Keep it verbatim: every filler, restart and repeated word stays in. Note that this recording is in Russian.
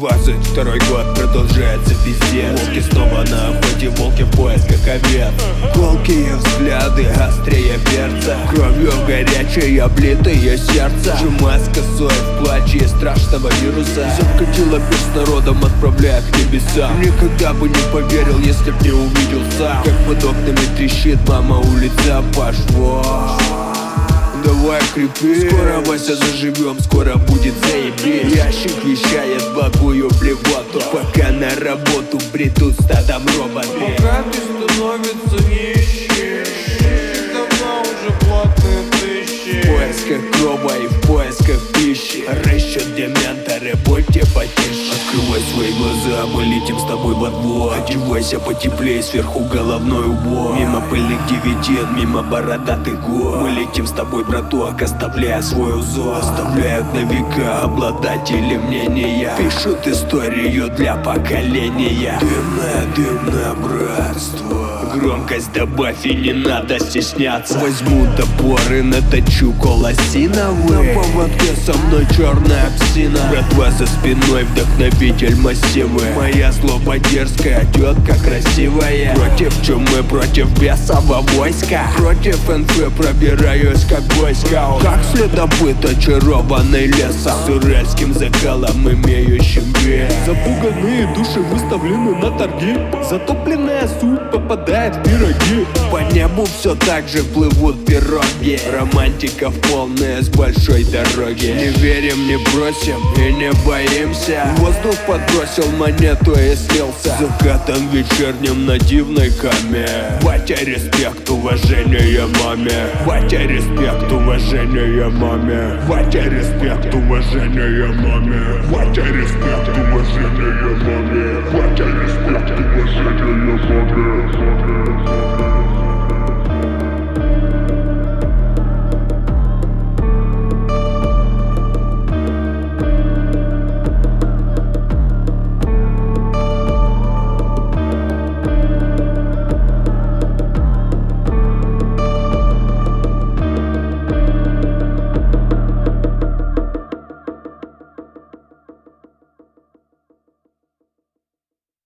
Двадцать второй год, продолжается пиздец. Волки снова на охоте, волки в поисках овец. Колкие взгляды, острее перца. Кровью горячее, облитое сердце. Сжимая с косой в плаче страшного вируса. Закатила пир с народом, отправляя к небесам. Никогда бы не поверил, если б не увидел сам, как под окнами трещит мама, улица пошла. Давай крепи, скоро, Вася, заживем, скоро будет заебись. Ящик вещает благую блевоту, пока на работу придут стадом роботы. Пока ты становится нищий, давно уже платные тысячи. В поисках кроба и в поисках пищи рыщут дементоры, будьте потише. Открывай свои глаза, мы летим с тобой во двор. Одевайся потеплее, сверху головной убор. Мимо пыльных дивиденд, мимо бородатых гор. Мы летим с тобой, браток, оставляя свой узор. Оставляют на века обладатели мнения. Пишут историю для поколения. Дымное, дымное братство. Громкость добавь и не надо стесняться. Возьму топор и наточу колосиновый. На поводке со мной черная псина. Братва за спиной, вдохновитель массивы. Моя злоба дерзкая, тетка красивая. Против чумы, против бесового войска. Против инфы пробираюсь как бойскаут. Как следопыт, очарованный лесом. С уральским закалом, имеющим вес. Запуганные души выставлены на торги. Затопленная суть попадает в пироги. По небу все так же плывут пироги. Романтиков полная с большой дороги. Не верим, не бросим и не боимся. Воздух подбросил монету и слился. Закатом вечерним на дивной каме. Батя, респект, уважение маме. Батя, респект, уважение маме. Батя, респект, уважение маме. Батя, респект, уважение маме. Батя, респект, уважение маме.